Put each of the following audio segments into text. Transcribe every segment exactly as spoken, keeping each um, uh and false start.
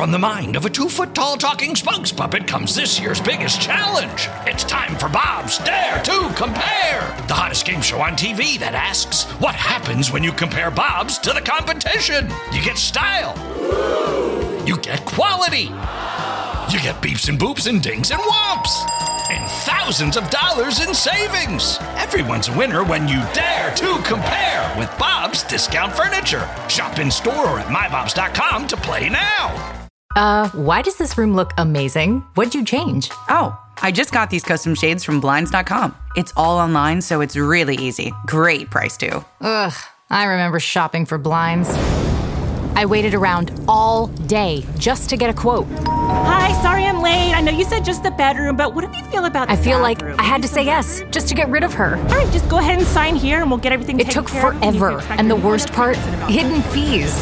From the mind of a two-foot-tall talking spokes puppet comes this year's biggest challenge. It's time for Bob's Dare to Compare, the hottest game show on T V that asks, what happens when you compare Bobs to the competition? You get style. You get quality. You get beeps and boops and dings and whomps. And thousands of dollars in savings. Everyone's a winner when you dare to compare with Bob's Discount Furniture. Shop in store or at my bobs dot com to play now. Uh, why does this room look amazing? What'd you change? Oh, I just got these custom shades from blinds dot com. It's all online, so it's really easy. Great price, too. Ugh, I remember shopping for blinds. I waited around all day just to get a quote. Hi, sorry I'm late. I know you said just the bedroom, but what do you feel about the I feel bathroom? like I had to say yes, just to get rid of her. All right, just go ahead and sign here and we'll get everything It taken took care of. forever, and the worst part, hidden fees.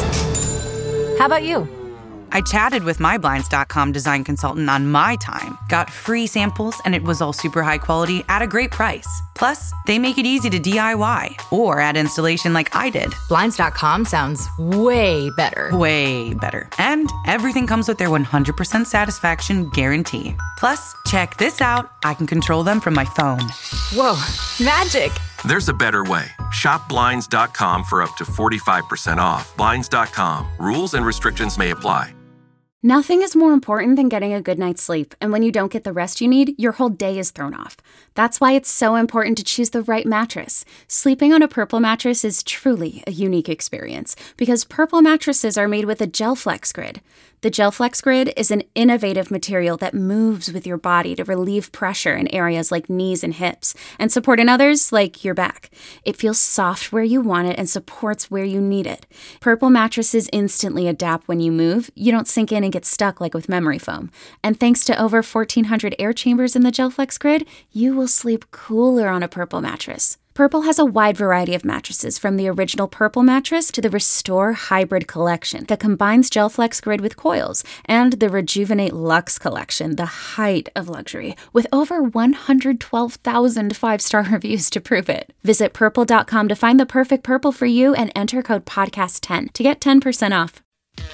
How about you? I chatted with my blinds dot com design consultant on my time, got free samples, and it was all super high quality at a great price. Plus, they make it easy to D I Y or add installation like I did. blinds dot com sounds way better. Way better. And everything comes with their one hundred percent satisfaction guarantee. Plus, check this out. I can control them from my phone. Whoa, magic. There's a better way. Shop blinds dot com for up to forty-five percent off. blinds dot com. Rules and restrictions may apply. Nothing is more important than getting a good night's sleep, and when you don't get the rest you need, your whole day is thrown off. That's why it's so important to choose the right mattress. Sleeping on a Purple mattress is truly a unique experience, because Purple mattresses are made with a GelFlex Grid. The GelFlex Grid is an innovative material that moves with your body to relieve pressure in areas like knees and hips, and support in others like your back. It feels soft where you want it and supports where you need it. Purple mattresses instantly adapt when you move. You don't sink in and get stuck like with memory foam. And thanks to over fourteen hundred air chambers in the GelFlex Grid, you will sleep cooler on a Purple mattress. Purple has a wide variety of mattresses, from the original Purple mattress to the Restore Hybrid collection that combines GelFlex Grid with coils, and the Rejuvenate Luxe collection, the height of luxury, with over one hundred twelve thousand five-star reviews to prove it. Visit purple dot com to find the perfect Purple for you and enter code podcast ten to get ten percent off.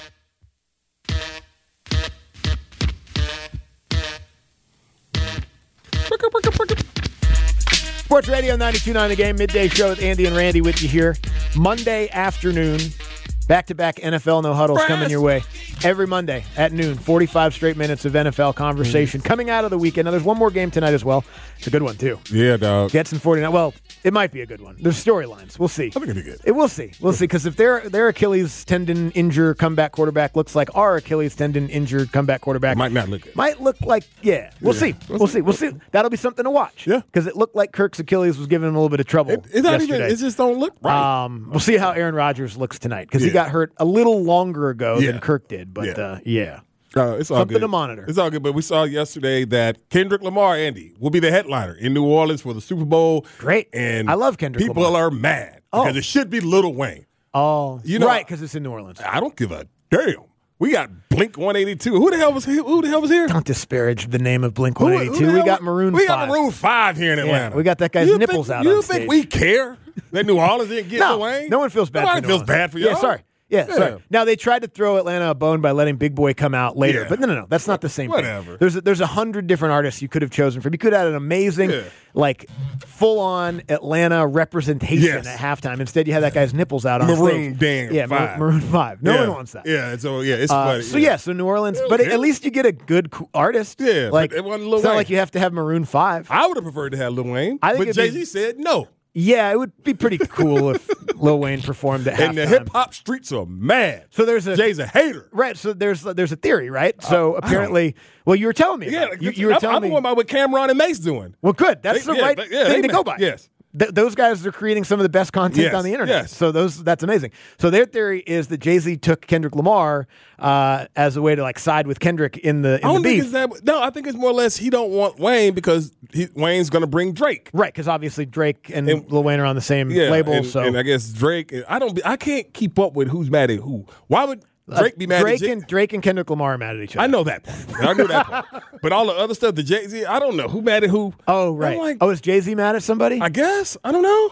Sports Radio ninety-two point nine The Game, midday show with Andy and Randy with you here. Monday afternoon, back-to-back N F L No Huddles coming your way. Every Monday at noon, forty-five straight minutes of N F L conversation coming out of the weekend. Now, there's one more game tonight as well. It's a good one, too. Yeah, dog. Jets and forty-nine. Well, it might be a good one. There's storylines. We'll see. I think it'll be good. It, we'll see. We'll see. Because if their their Achilles tendon injured comeback quarterback looks like our Achilles tendon injured comeback quarterback, Might not look good. Might look like, yeah. We'll Yeah. see. We'll see. We'll see. That'll be something to watch. Yeah. Because it looked like Kirk's Achilles was giving him a little bit of trouble. It, it's not even. yesterday. It just don't look right. Um, we'll see how Aaron Rodgers looks tonight, because he Yeah. got hurt a little longer ago Yeah. than Kirk did. But Yeah. uh, yeah. Uh, it's all Something good. to monitor. It's all good, but we saw yesterday that Kendrick Lamar, Andy, will be the headliner in New Orleans for the Super Bowl. Great. And I love Kendrick people Lamar. are mad Oh. because it should be Lil Wayne. Oh, You know- right, because it's in New Orleans. I don't give a damn. We got Blink one eighty-two. Who the hell was here? Who the hell was here? Don't disparage the name of Blink Who- one who eighty-two. the We hell got was- Maroon We five. got Maroon five here in Atlanta. we got that guy's You nipples think, out You on think stage. we care that New Orleans didn't get No, Lil Wayne? no one feels bad Nobody for New feels Orleans. bad for y'all. Yeah, sorry. Yeah, Yeah. sorry. Now, they tried to throw Atlanta a bone by letting Big Boy come out later. Yeah. But no, no, no. That's not the same Whatever. thing. There's a, there's a hundred different artists you could have chosen from. You could have had an amazing, Yeah. like, full-on Atlanta representation Yes. at halftime. Instead, you had that guy's nipples out on Maroon stage. damn yeah, Mar- five. Maroon five. No yeah. one wants that. Yeah, so yeah, it's Uh, funny. so yeah, so New Orleans, but Okay. at least you get a good co- artist. Yeah, like but it wasn't Lil it's not Wayne. like you have to have Maroon Five. I would have preferred to have Lil Wayne, I think but it'd Jay be- Z said no. Yeah, it would be pretty cool if Lil Wayne performed at And the halftime. hip hop streets are mad. So there's a Jay's a hater. right. So there's there's a theory, right? So Uh, I apparently, well, you were telling me. Yeah, about it. you, you were I'm, telling I'm me. going by what Cameron and Mace doing. Well, good. That's They- the yeah, right they- yeah, thing they to go mad. by. Yes. Th- those guys are creating some of the best content Yes, on the internet. yes. So those that's amazing. So their theory is that Jay-Z took Kendrick Lamar uh, as a way to like side with Kendrick in the in I don't the think beef. it's that. No, I think it's more or less he don't want Wayne because he, Wayne's going to bring Drake. Right, because obviously Drake and, And- Lil Wayne are on the same Yeah, label. and, so and I guess Drake. I don't. Be, I can't keep up with who's mad at who. Why would Drake be mad Drake at Jay? and Drake and Kendrick Lamar are mad at each other. I know that part. I knew that part. But all the other stuff, the Jay Z, I don't know who mad at who. Oh I'm right. like, oh, is Jay-Z mad at somebody? I guess I don't know.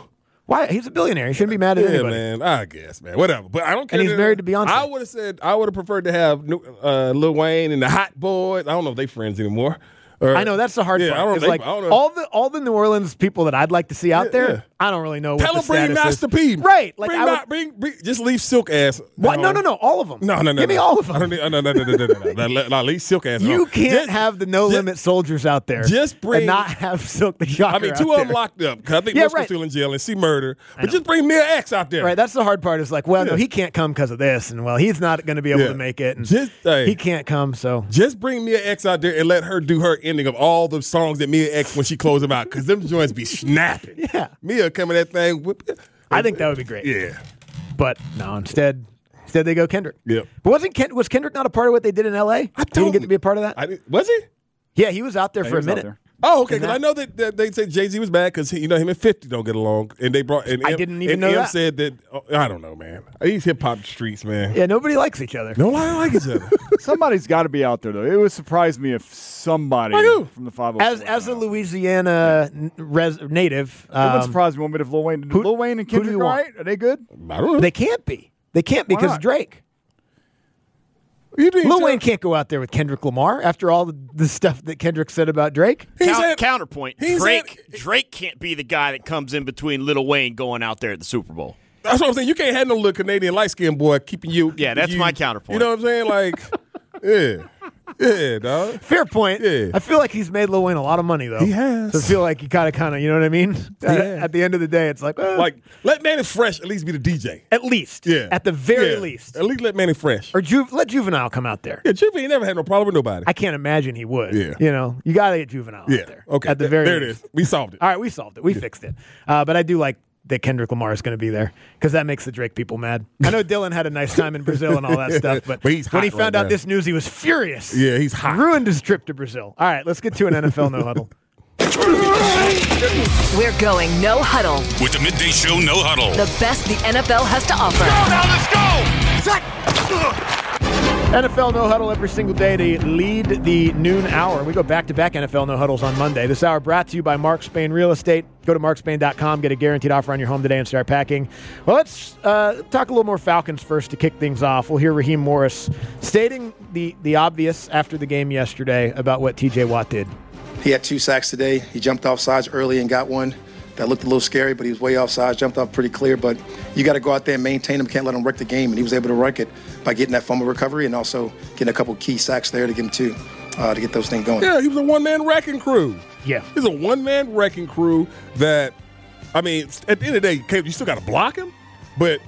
Why? He's a billionaire. He shouldn't be mad at yeah, anybody. man. I guess, man. Whatever. But I don't care. And he's that, married to Beyonce. I would have said I would have preferred to have uh, Lil Wayne and the Hot Boys. I don't know if they friends anymore. Or, I know that's the hard yeah, part. I don't, It's they, like I don't know. all the all the New Orleans people that I'd like to see out Yeah, there. yeah. I don't really know Tell what them the bring status Master is. P. Right? Like bring, I would, not, bring, bring, just leave Silk ass. what? No, no, no. All of them. No, no, no. Give no. me all of I don't them. need, no, no, no, no, no, no, no, no, no, no, leave Silk ass. You alone. can't Just- have the no just- limit soldiers out there. Just bring- and not have Silk the Shocker. I mean, two out of them there. locked up because I think Yeah, Musko's right. still in jail and see murder. But just bring Mia X out there. Right, that's the hard part. Is like, well, no, Yeah. he can't come because of this, and well, he's not going to be able Yeah. to make it, and Just, hey. he can't come. So Just bring Mia X out there and let her do her ending of all the songs that Mia X when she close them out because them joints be snapping. Yeah. Mia coming that thing. Whip, I think that would be great. Yeah. But no, instead, instead they go Kendrick. Yep. But wasn't Ken, was Kendrick not a part of what they did in L A? I he didn't don't- get to be a part of that. I didn't, was he? Yeah, he was out there Yeah, for he a was out minute. there. Oh, okay. And Because that- I know that, that they said Jay-Z was bad because you know him and fifty don't get along, and they brought. And I M- didn't even and know M that. said that. Oh, I don't know, man. These hip hop streets, man. Yeah, nobody likes each other. No, I don't like each other. Somebody's got to be out there, though. It would surprise me if somebody Like who? from the five oh four. As as a Louisiana n- res, native, It wouldn't um, surprise me one bit if Lil Wayne. who- Lil Wayne and who do Kendrick you are want? right? Are they good? I don't know. they can't be. They can't Why because not? Drake. You think Lil so? Wayne can't go out there with Kendrick Lamar after all the, the stuff that Kendrick said about Drake. He Count- said- counterpoint. he Drake said- Drake can't be the guy that comes in between Lil Wayne going out there at the Super Bowl. That's what I'm saying. You can't have no little Canadian light skinned boy keeping you. Yeah, that's you- my counterpoint. You know what I'm saying? Like, yeah, yeah, dog. Fair point. Yeah. I feel like he's made Lil Wayne a lot of money though. He has. So I feel like he kind of, kind of, you know what I mean? At, Yeah. at the end of the day, it's like, well, Like, let Manny Fresh at least be the D J. at least, Yeah, at the very Yeah. least, At least let Manny Fresh. or Ju- let Juvenile come out there. Yeah, Juvie ain't never had no problem with nobody. I can't imagine he would. Yeah. You know, you got to get Juvenile yeah. out there. Okay. At the Th- very there least. it is. We solved it. All right, we solved it. We fixed it. Uh, but I do like that Kendrick Lamar is going to be there because that makes the Drake people mad. I know Dylan had a nice time in Brazil and all that stuff, but, But he's when he hot found right out now. this news, he was furious. Yeah, he's hot. Ruined his trip to Brazil. All right, let's get to an N F L no huddle. We're going no huddle. With the Midday Show No Huddle. The best the N F L has to offer. Now let's go! N F L no huddle every single day to lead the noon hour. We go back to back N F L no huddles on Monday. This hour brought to you by Mark Spain Real Estate. Go to mark spain dot com, get a guaranteed offer on your home today, and start packing. Well, let's uh, talk a little more Falcons first to kick things off. We'll hear Raheem Morris stating the the obvious after the game yesterday about what T J Watt did. He had two sacks today. He jumped off sides early and got one. That looked a little scary, but he was way off sides, jumped off pretty clear. But you got to go out there and maintain him. Can't let him wreck the game. And he was able to wreck it by getting that fumble recovery and also getting a couple key sacks there to get him two, uh, to get those things going. Yeah, he was a one man wrecking crew. Yeah. He's a one man wrecking crew that, I mean, at the end of the day, Caleb, you still got to block him, but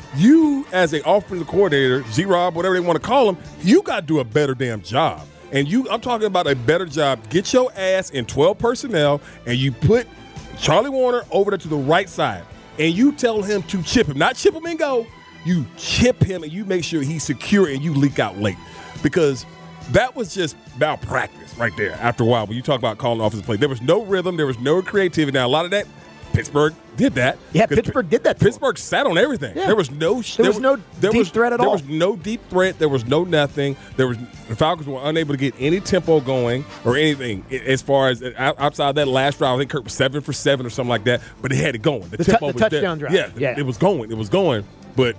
you as an offensive coordinator, Z-Rob, whatever they want to call him, you got to do a better damn job. And you, I'm talking about a better job. Get your ass in twelve personnel and you put Charlie Warner over there to the right side and you tell him to chip him. Not chip him and go. You chip him and you make sure he's secure and you leak out late. Because that was just malpractice right there after a while when you talk about calling offensive play. There was no rhythm. There was no creativity. Now, a lot of that, Pittsburgh did that. Yeah, 'Cause Pittsburgh did that to Pittsburgh sat on everything. Yeah. There was no There was no deep threat at there all. was no deep threat. There was no nothing. There was the Falcons were unable to get any tempo going or anything as far as outside that last drive. I think Kirk was seven for seven or something like that. But they had it going. The, The tu- tempo the was touchdown there. drive. Yeah, Yeah. it was going. It was going. But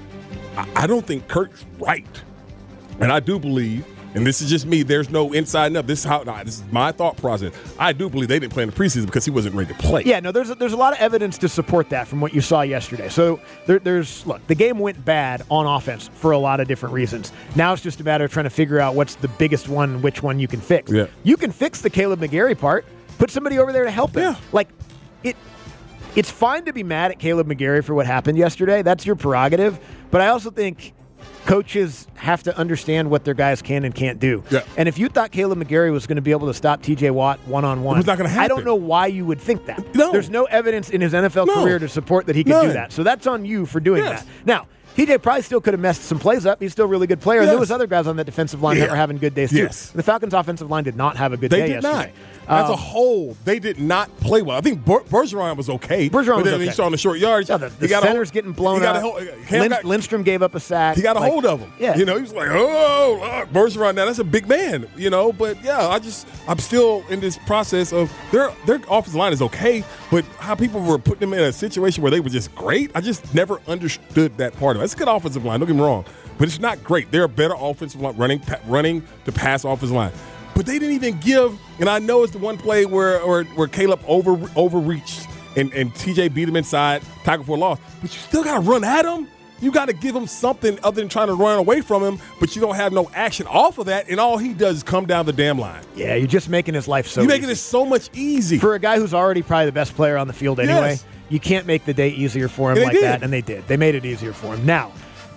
I, I don't think Kirk's right. And I do believe, and this is just me, there's no inside enough. This is how nah, this is my thought process. I do believe they didn't play in the preseason because he wasn't ready to play. Yeah, no, there's a, there's a lot of evidence to support that from what you saw yesterday. So there, there's look, the game went bad on offense for a lot of different reasons. Now it's just a matter of trying to figure out what's the biggest one, which one you can fix. Yeah. You can fix the Caleb McGarry part. Put somebody over there to help him. Yeah. Like it. It's fine to be mad at Caleb McGarry for what happened yesterday. That's your prerogative. But I also think coaches have to understand what their guys can and can't do. Yeah. And if you thought Caleb McGarry was going to be able to stop T J Watt one-on-one, It was not gonna I don't happen. know why you would think that. No. There's no evidence in his N F L No. career to support that he could do None. that. So that's on you for doing Yes. that. Now, T J probably still could have messed some plays up. He's still a really good player. And there Yes. was other guys on that defensive line that Yeah. were having good days too. Yes. The Falcons' offensive line did not have a good They day did yesterday. As Um, a whole, they did not play well. I think Ber- Bergeron was okay. Bergeron but was then okay. he saw on the short yards. Yeah, the the he got center's a hold, getting blown he got up. A hold, Cam Lind- got, Lindstrom gave up a sack. He got a like, hold of him. Yeah. You know, he was like, oh, look, Bergeron, now that's a big man, you know. But, yeah, I just – I'm still in this process of their their offensive line is okay, but how people were putting them in a situation where they were just great, I just never understood that part of it. It's a good offensive line, don't get me wrong, but it's not great. They're a better offensive line, running, pa- running to pass offensive line. But they didn't even give – and I know it's the one play where or, where Caleb over overreached and, and T J beat him inside, tackle for a loss. But you still got to run at him. You got to give him something other than trying to run away from him, but you don't have no action off of that, and all he does is come down the damn line. Yeah, you're just making his life so You're making easy. it so much easy. For a guy who's already probably the best player on the field anyway, Yes. you can't make the day easier for him And they like did. that, and they did. They made it easier for him. Now,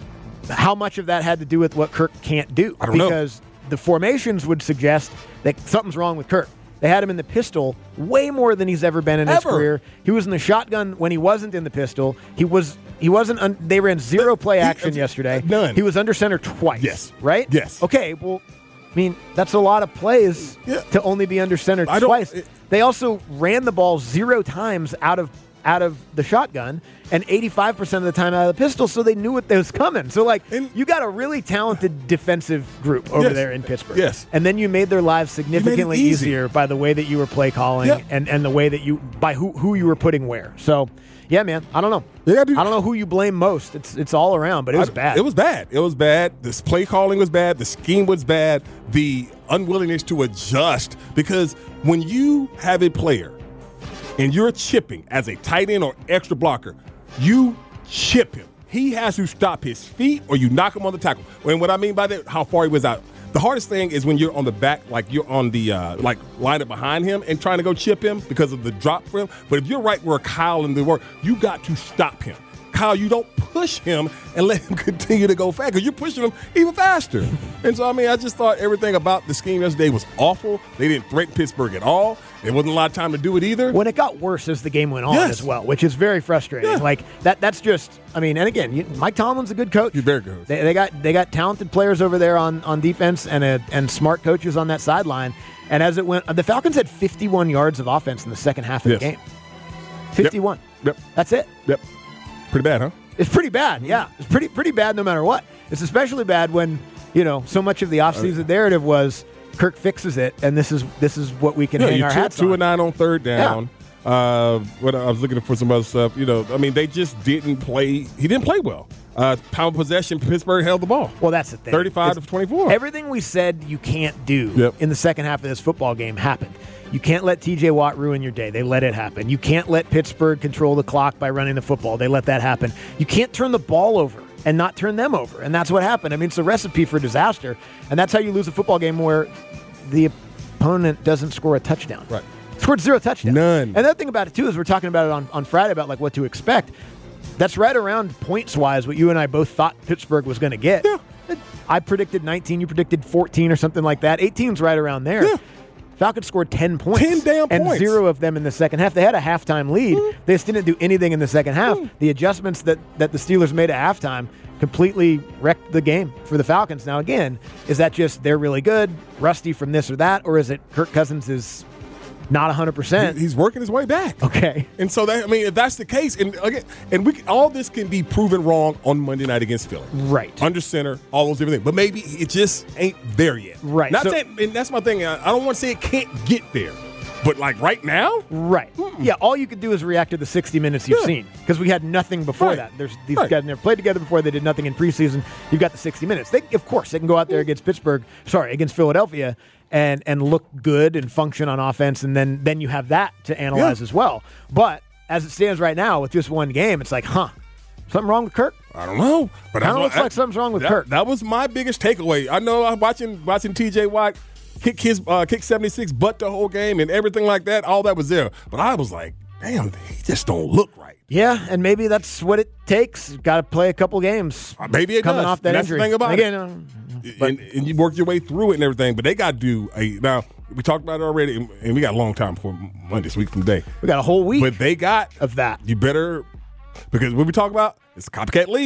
how much of that had to do with what Kirk can't do? I don't know. Because the formations would suggest that something's wrong with Kirk. They had him in the pistol way more than he's ever been in his Ever. career. He was in the shotgun when he wasn't in the pistol. He was he wasn't. Un, they ran zero play action He- yesterday. none. He was under center twice. Yes. Right. Yes. Okay. Well, I mean that's a lot of plays Yeah. to only be under center I don't- twice. it- They also ran the ball zero times out of out of the shotgun and eighty-five percent of the time out of the pistol, so they knew what was coming. So, like, And- you got a really talented defensive group over Yes. there in Pittsburgh. Yes. And then you made their lives significantly easy. easier by the way that you were play calling Yeah. and, and the way that you – by who, who you were putting where. So, yeah, man, I don't know. Yeah, dude. I don't know who you blame most. It's it's all around, but it was I- bad. It was bad. It was bad. This play calling was bad. The scheme was bad. The unwillingness to adjust. Because when you have a player and you're chipping as a tight end or extra blocker, you chip him. He has to stop his feet or you knock him on the tackle. And what I mean by that, how far he was out. The hardest thing is when you're on the back, like you're on the, uh, like line up behind him and trying to go chip him because of the drop for him. But if you're right where Kyle and the work, you got to stop him. Kyle, you don't push him and let him continue to go fast because you're pushing him even faster. And so, I mean, I just thought everything about the scheme yesterday was awful. They didn't threaten Pittsburgh at all. There wasn't a lot of time to do it either. When it got worse as the game went on Yes. as well, which is very frustrating. Yeah. Like that that's just I mean, and again, you, Mike Tomlin's a good coach. He's very good. They, they got they got talented players over there on, on defense and a, and smart coaches on that sideline. And as it went, the Falcons had fifty-one yards of offense in the second half of Yes. the game. fifty-one. Yep. That's it. Yep. Pretty bad, huh? It's pretty bad. Yeah, it's pretty pretty bad no matter what. It's especially bad when you know so much of the offseason narrative was Kirk fixes it, and this is this is what we can Yeah, hang you our took hats two on. and nine on third down. Uh, what I was looking for some other stuff. You know, I mean, they just didn't play. He didn't play well. Uh, pound of possession, Pittsburgh held the ball. Well, that's the thing. thirty-five It's- to twenty-four. Everything we said you can't do Yep. in the second half of this football game happened. You can't let T J Watt ruin your day. They let it happen. You can't let Pittsburgh control the clock by running the football. They let that happen. You can't turn the ball over and not turn them over. And that's what happened. I mean, it's a recipe for disaster. And that's how you lose a football game where the opponent doesn't score a touchdown. Right. Scored zero touchdowns. None. And the other thing about it, too, is we're talking about it on, on Friday about like what to expect. That's right around points-wise what you and I both thought Pittsburgh was going to get. Yeah. I predicted nineteen. You predicted fourteen or something like that. eighteen's right around there. Yeah. Falcons scored ten points. ten damn and points. zero of them in the second half. They had a halftime lead. Mm. They just didn't do anything in the second half. Mm. The adjustments that, that the Steelers made at halftime completely wrecked the game for the Falcons. Now, again, is that just they're really good, rusty from this or that, or is it Kirk Cousins is not one hundred percent? He- he's working his way back. Okay. And so that I mean, if that's the case, and again, and we can- all this can be proven wrong on Monday night against Philly, Right. Under center, all those different things. But maybe it just ain't there yet. Right. Not So- saying, and that's my thing. I I don't want to say it can't get there, but like right now, Right. Yeah, all you could do is react to the sixty minutes you've Yeah. seen because we had nothing before Right. that. There's These Right. guys never played together before. They did nothing in preseason. You've got the sixty minutes. They, of course, they can go out there against Pittsburgh, sorry, against Philadelphia and and look good and function on offense, and then, then you have that to analyze Yeah. as well. But as it stands right now with just one game, it's like, huh, something wrong with Kirk? I don't know. But Kinda that's looks what- like something's wrong with that, Kirk. That was my biggest takeaway. I know I'm watching watching T J Watt kick his uh, kick seventy-six butt the whole game and everything like that. All that was there, but I was like, damn, he just don't look right. Yeah, and maybe that's what it takes. Got to play a couple games. Uh, maybe it coming does. off that And that's injury. the thing about Again, it. um, but- and, and you work your way through it and everything, but they got to do a now. We talked about it already, and- and we got a long time before Monday, this week from today. we got a whole week But they got of that. You better, because what we talk about, it's a copycat league.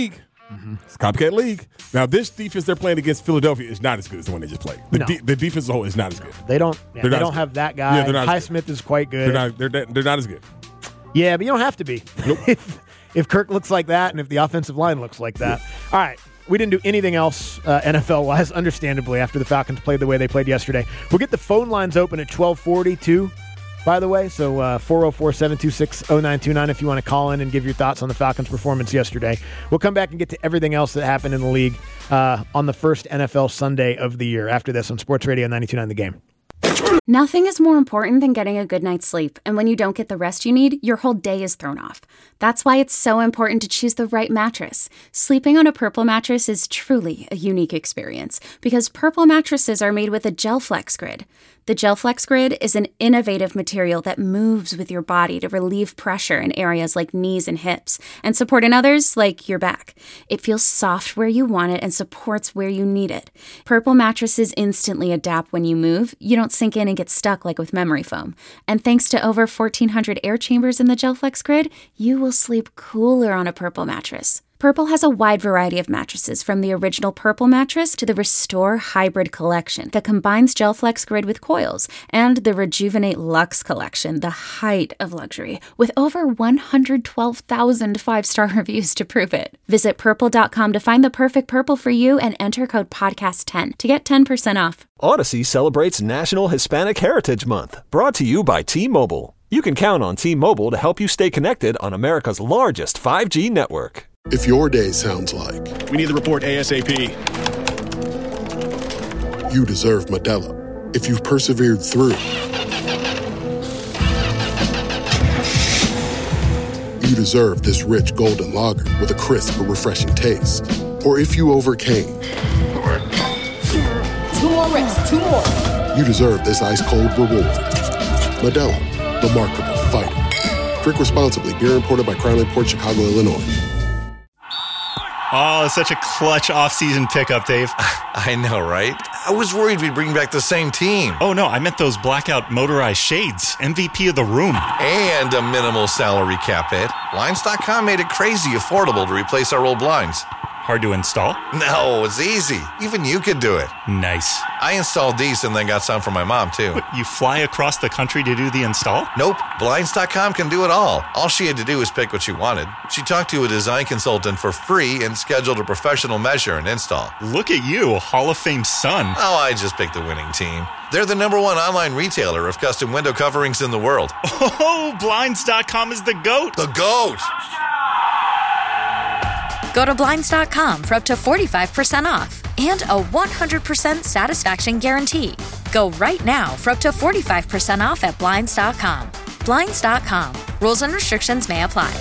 Mm-hmm. It's a copycat league. Now, this defense they're playing against Philadelphia is not as good as the one they just played. The, No. de- the defense as a whole is not as good. They don't. Yeah, They're they not don't as have good. that guy. Yeah, they're not as Highsmith is quite good. They're not. They're, they're not as good. Yeah, but you don't have to be. Nope. if, if Kirk looks like that, and if the offensive line looks like that. All right. We didn't do anything else uh, N F L-wise, understandably, after the Falcons played the way they played yesterday. We'll get the phone lines open at twelve forty-two, by the way. So uh, four oh four, seven two six, oh nine two nine if you want to call in and give your thoughts on the Falcons' performance yesterday. We'll come back and get to everything else that happened in the league uh, on the first N F L Sunday of the year after this on Sports Radio ninety-two point nine The Game. Nothing is more important than getting a good night's sleep, and when you don't get the rest you need, your whole day is thrown off. That's why it's so important to choose the right mattress. Sleeping on a Purple mattress is truly a unique experience, because Purple mattresses are made with a GelFlex Grid. The GelFlex Grid is an innovative material that moves with your body to relieve pressure in areas like knees and hips, and support in others like your back. It feels soft where you want it and supports where you need it. Purple mattresses instantly adapt when you move. You don't sink in and get stuck like with memory foam. And thanks to over fourteen hundred air chambers in the GelFlex Grid, you will sleep cooler on a Purple mattress. Purple has a wide variety of mattresses, from the original Purple mattress to the Restore Hybrid collection that combines GelFlex Grid with coils, and the Rejuvenate Luxe collection, the height of luxury, with over one hundred twelve thousand five-star reviews to prove it. Visit purple dot com to find the perfect Purple for you and enter code podcast ten to get ten percent off. Odyssey celebrates National Hispanic Heritage Month, brought to you by T-Mobile. You can count on T-Mobile to help you stay connected on America's largest five G network. If your day sounds like we need the report ASAP, you deserve Modelo. If you've persevered through, you deserve this rich golden lager with a crisp but refreshing taste. Or if you overcame, two more reps, two more. You deserve this ice cold reward. Modelo, the mark of a fighter. Drink responsibly. Beer imported by Crown Port Chicago, Illinois. Oh, such a clutch off-season pickup, Dave. I know, right? I was worried we'd bring back the same team. Oh, no, I meant those blackout motorized shades. M V P of the room. And a minimal salary cap hit. Blinds dot com made it crazy affordable to replace our old blinds. Hard to install? No, it's easy. Even you could do it. Nice. I installed these and then got some for my mom, too. But you fly across the country to do the install? Nope. Blinds dot com can do it all. All she had to do was pick what she wanted. She talked to a design consultant for free and scheduled a professional measure and install. Look at you, Hall of Fame son. Oh, I just picked the winning team. They're the number one online retailer of custom window coverings in the world. Oh, Blinds dot com is the GOAT. The GOAT! Go to Blinds dot com for up to forty-five percent off and a one hundred percent satisfaction guarantee. Go right now for up to forty-five percent off at Blinds dot com. Blinds dot com. Rules and restrictions may apply.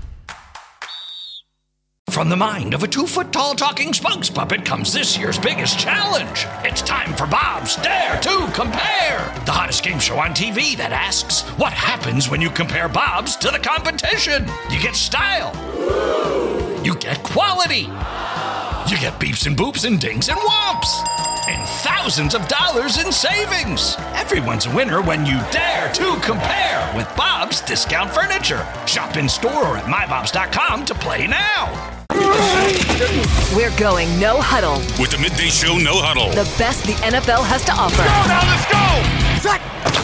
From the mind of a two-foot-tall talking spokes puppet comes this year's biggest challenge. It's time for Bob's Dare to Compare, the hottest game show on T V that asks, what happens when you compare Bob's to the competition? You get style. You get quality. You get beeps and boops and dings and whomps. And thousands of dollars in savings. Everyone's a winner when you dare to compare with Bob's Discount Furniture. Shop in store or at my bobs dot com to play now. We're going no huddle. With the Midday Show No Huddle. The best the N F L has to offer. Go now, let's go!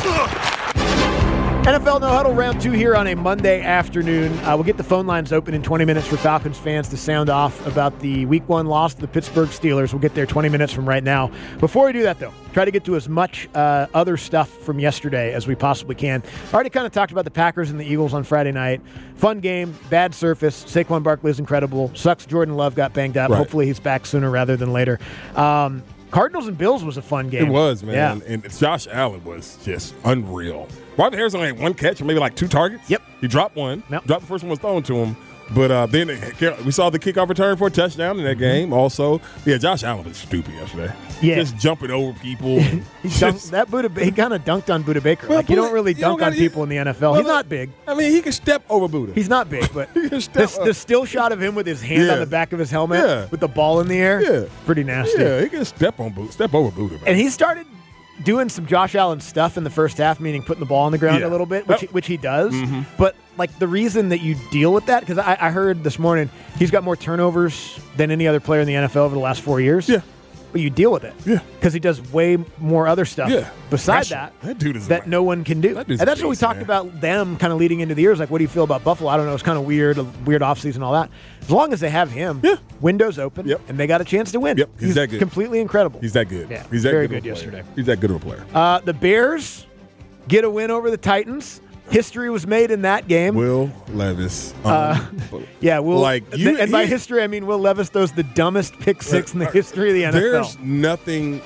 N F L No Huddle round two here on a Monday afternoon. Uh, we'll get the phone lines open in twenty minutes for Falcons fans to sound off about the week one loss to the Pittsburgh Steelers. We'll get there twenty minutes from right now. Before we do that, though, try to get to as much uh, other stuff from yesterday as we possibly can. Already kind of talked about the Packers and the Eagles on Friday night. Fun game, bad surface. Saquon Barkley is incredible. Sucks Jordan Love got banged up. Right. Hopefully he's back sooner rather than later. Um, Cardinals and Bills was a fun game. It was, man. Yeah. And Josh Allen was just unreal. Marvin Harrison only had one catch or maybe like two targets. Yep. He dropped one. Yep. Dropped the first one was thrown to him. But uh, then we saw the kickoff return for a touchdown in that game also. Yeah, Josh Allen was stupid yesterday. Yeah. Just jumping over people. And he dunked, that Buda, he kind of dunked on Buda Baker. Well, like, you Buda, don't really you dunk don't on gotta, people in the N F L. Well, He's not big. I mean, he can step over Buda. He's not big, but the, the still shot of him with his hand yeah. on the back of his helmet yeah. with the ball in the air, yeah. pretty nasty. Yeah, he can step on Buda, step over Buda. Man. And he started doing some Josh Allen stuff in the first half, meaning putting the ball on the ground Yeah. a little bit, which, Oh. which he does. Mhm. But like the reason that you deal with that, because I, I heard this morning he's got more turnovers than any other player in the N F L over the last four years. Yeah. But you deal with it. Yeah. Because he does way more other stuff Yeah. besides Pressure. that That dude is that no one can do. That dude's And that's what we beast, talked man. about them kind of leading into the years. Like, what do you feel about Buffalo? I don't know. It's kind of weird, a weird offseason, all that. As long as they have him, Yeah. windows open, Yep. and they got a chance to win. Yep. He's that good. completely incredible. He's that good. Yeah, He's that very good, of good a player. yesterday. He's that good of a player. Uh, the Bears get a win over the Titans. History was made in that game. Will Levis. Uh, yeah, Will. Like, you- and by he- history, I mean Will Levis throws the dumbest pick six in the history of the N F L. There's nothing.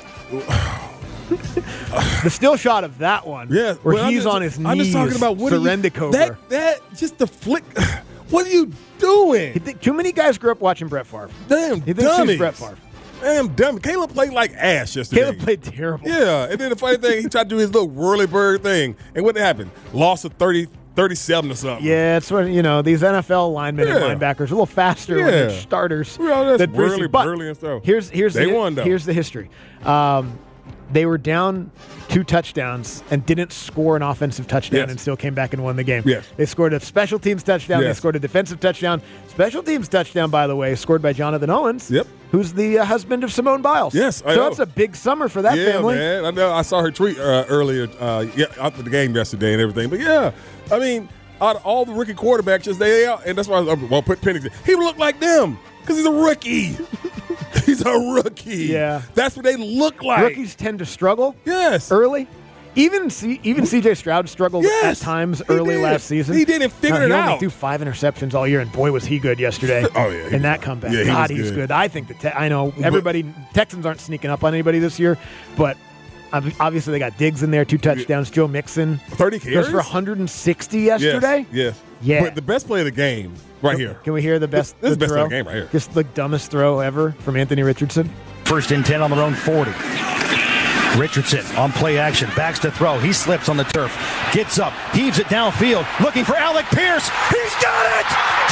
The still shot of that one, Yeah, where well, I'm he's just- on his knees. I'm just talking about what are you- Surrender that that just the flick. What are you doing? You think too many guys grew up watching Brett Favre. Damn, He thinks dummies. he's Brett Favre. Damn, dumb. Caleb played like ass yesterday. Caleb played terrible. Yeah, and then the funny thing, he tried to do his little whirly bird thing, and what happened? Lost of thirty, thirty-seven or something. Yeah, it's what you know. These N F L linemen Yeah. and linebackers are a little faster when they're Yeah. starters. Well, that's than whirly, Brucey. But burly and stuff. Here's here's They the, won, though. Here's the history. Um, they were down two touchdowns and didn't score an offensive touchdown Yes. and still came back and won the game. Yes. They scored a special teams touchdown. They Yes. scored a defensive touchdown. Special teams touchdown, by the way, scored by Jonathan Owens. Yep. Who's the uh, husband of Simone Biles. Yes, I so know. that's a big summer for that yeah, family. man. I know. I saw her tweet uh, earlier, uh, yeah, after the game yesterday and everything. But yeah, I mean, out of all the rookie quarterbacks, just they out, and that's why I was, well, put Penix in. He would look like them because he's a rookie. He's a rookie. Yeah. That's what they look like. Rookies tend to struggle. Yes. Early. Even C, even C J Stroud struggled Yes, at times he early did. last season. He didn't figure No, it he only out. threw five interceptions all year, and boy was he good yesterday. Oh, yeah, he in that was- comeback. yeah, he God, was he's good. good. I think the te- I know everybody. Texans aren't sneaking up on anybody this year, but ob- obviously they got Diggs in there, two touchdowns. Joe Mixon thirty goes carries for one hundred sixty yesterday. Yes. yes. Yeah. But the best play of the game, right here. Can we hear the best? This is the the best play throw? of the game right here. Just the dumbest throw ever from Anthony Richardson. First and ten on their own forty. Richardson on play action, backs to throw. He slips on the turf, gets up, heaves it downfield, looking for Alec Pierce. He's got it!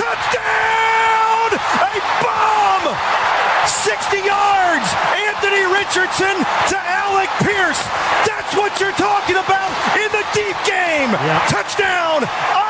Touchdown! A bomb! sixty yards! Anthony Richardson to Alec Pierce. That's what you're talking about in the deep game. Yeah. Touchdown!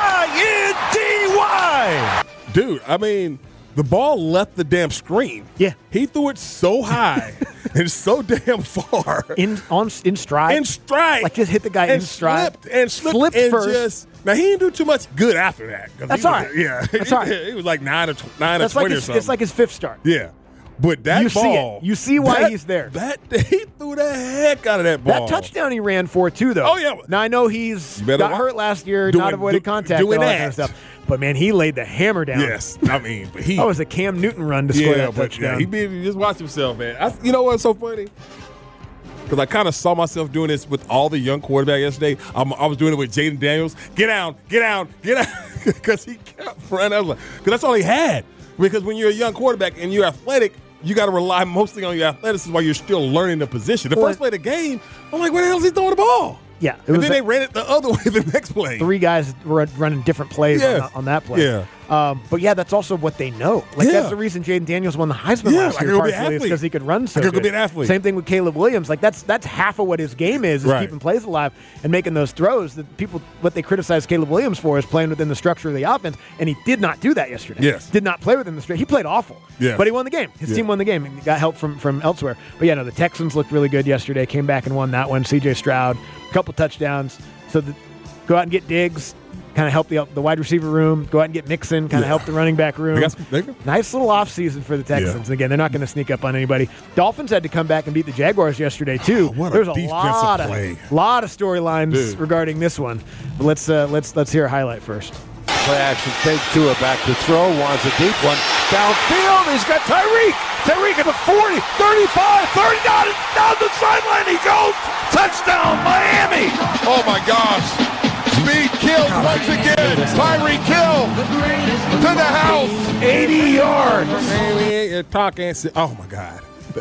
I N D Y! Dude, I mean, the ball left the damn screen. Yeah. He threw it so high and so damn far. In on in stride. In stride. Like just hit the guy and in stride. Slipped and slipped Flipped and first. just. Now, he didn't do too much good after that. 'cause That's he all was- right. Yeah. That's he, all right. He was like nine or, tw- nine That's or like twenty his, or something. it's like his fifth start. Yeah. But that You see ball. it. You see why that- he's there. That He threw the heck out of that ball. That touchdown he ran for too, though. Oh, yeah. Now I know he's You better got wa- hurt last year, doing- not avoided do- contact, doing and all that that. kind of stuff. But man, he laid the hammer down. Yes. I mean, but he. That was a Cam Newton run to score yeah, that but touchdown. yeah, he be, just watch himself, man. I, you know what's so funny? Because I kind of saw myself doing this with all the young quarterbacks yesterday. I'm, I was doing it with Jaden Daniels. Get down, get down, get out. Because he kept running. I was like, because that's all he had. Because when you're a young quarterback and you're athletic, you got to rely mostly on your athleticism while you're still learning the position. The Or- first play of the game, I'm like, where the hell is he throwing the ball? yeah, it And was then a- they ran it the other way the next play. three guys were running different plays Yes. on, on that play. Yeah. Um, but yeah, that's also what they know. Like Yeah. that's the reason Jaden Daniels won the Heisman Yeah, last I year. could go be an Partially is athlete. because he could run so I could go good. be an athlete. Same thing with Caleb Williams. Like that's that's half of what his game is is Right. keeping plays alive and making those throws. That people what they criticize Caleb Williams for is playing within the structure of the offense, and he did not do that yesterday. Yes. did not play within the structure. He played awful. Yeah. but he won the game. His Yeah. team won the game and got help from from elsewhere. But yeah, no, the Texans looked really good yesterday. Came back and won that one. C J Stroud, a couple touchdowns. So the, go out and get Diggs. Kind of help the the wide receiver room. Go out and get Mixon. Kind of Yeah. help the running back room. They got some- they got- Nice little offseason for the Texans. Yeah. Again, they're not going to sneak up on anybody. Dolphins had to come back and beat the Jaguars yesterday too. What a There's a defensive lot of play. lot of storylines Dude. regarding this one. But let's uh, let's let's hear a highlight first. Play action fake to it, back to throw, wants a deep one. Downfield, he's got Tyreek. Tyreek at the forty, thirty-five, thirty, down, down the sideline he goes. Touchdown, Miami. Oh my gosh. Speed kills once again. Tyreek Hill to the house. eighty yards. Man, you're talking. Oh my God.